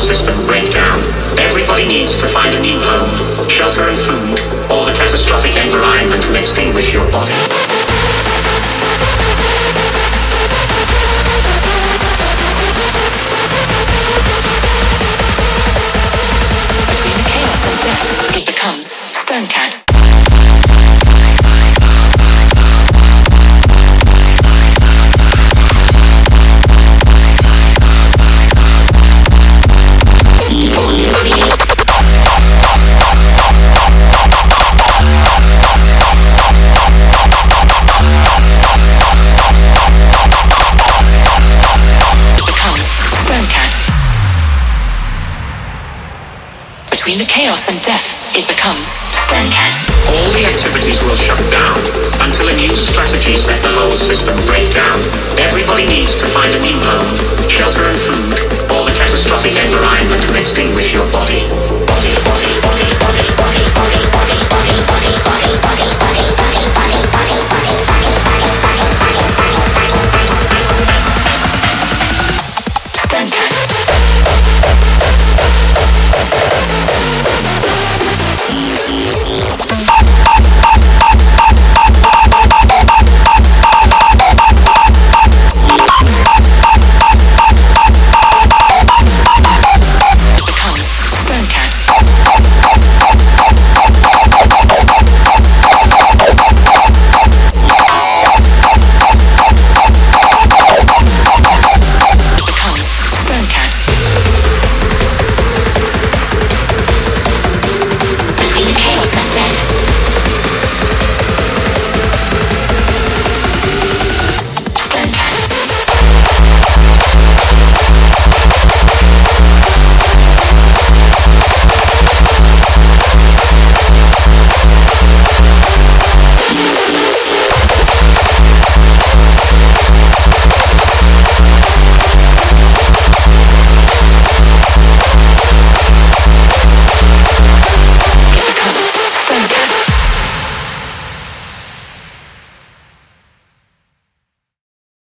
system breakdown. Everybody needs to find a new home, shelter and food, or the catastrophic environment will extinguish your body. Between the chaos and death, it becomes Stonecat. Between the chaos and death, it becomes Stonecat. All the activities will shut down until a new strategy set the whole system breakdown. Everybody needs to find a new home, shelter and food, or the catastrophic environment will extinguish your body.